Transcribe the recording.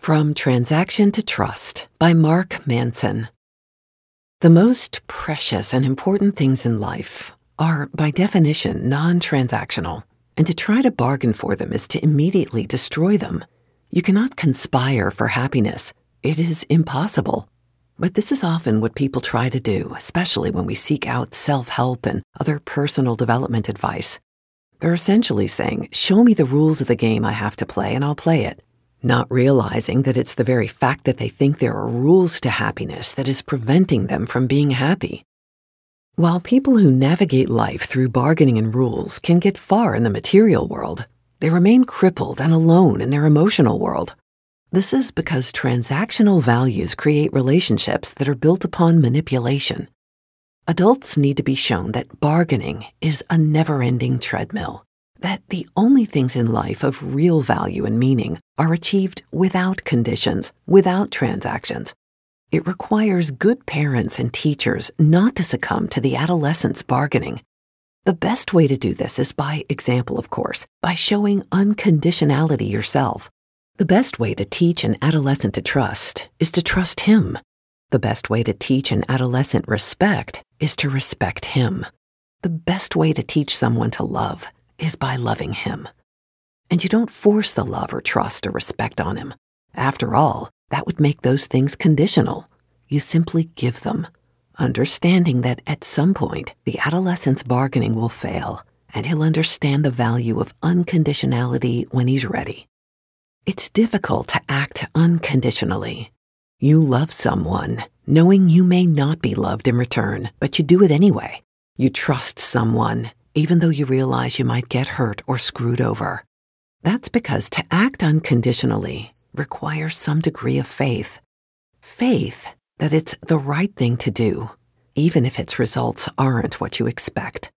From Transaction to Trust by Mark Manson. The most precious and important things in life are, by definition, non-transactional, and to try to bargain for them is to immediately destroy them. You cannot conspire for happiness. It is impossible. But this is often what people try to do, especially when we seek out self-help and other personal development advice. They're essentially saying, show me the rules of the game I have to play and I'll play it, not realizing that it's the very fact that they think there are rules to happiness that is preventing them from being happy. While people who navigate life through bargaining and rules can get far in the material world, they remain crippled and alone in their emotional world. This is because transactional values create relationships that are built upon manipulation. Adults need to be shown that bargaining is a never-ending treadmill, that the only things in life of real value and meaning are achieved without conditions, without transactions. It requires good parents and teachers not to succumb to the adolescent's bargaining. The best way to do this is by example, of course, by showing unconditionality yourself. The best way to teach an adolescent to trust is to trust him. The best way to teach an adolescent respect is to respect him. The best way to teach someone to love is by loving him. And you don't force the love or trust or respect on him. After all, that would make those things conditional. You simply give them, understanding that at some point, the adolescent's bargaining will fail, and he'll understand the value of unconditionality when he's ready. It's difficult to act unconditionally. You love someone, knowing you may not be loved in return, but you do it anyway. You trust someone, even though you realize you might get hurt or screwed over. That's because to act unconditionally requires some degree of faith. Faith that it's the right thing to do, even if its results aren't what you expect.